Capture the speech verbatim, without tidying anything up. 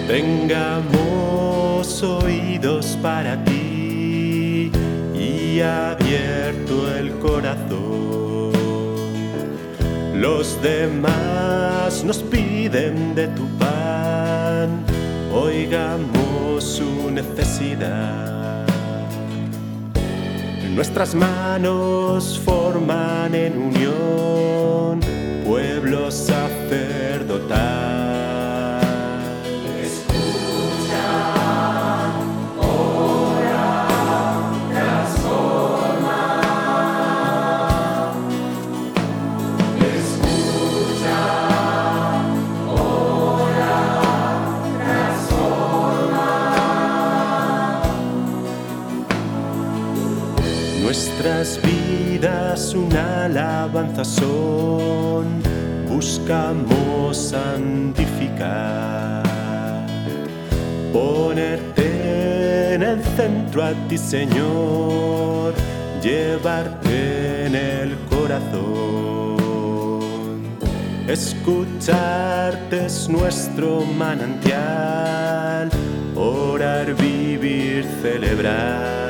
Tengamos oídos para ti y abierto el corazón. Los demás nos piden de tu pan, oigamos su necesidad. Nuestras manos forman en unión pueblo sacerdotal. Nuestras vidas una alabanza son, buscamos santificar, ponerte en el centro a ti, Señor, llevarte en el corazón. Escucharte es nuestro manantial, orar, vivir, celebrar.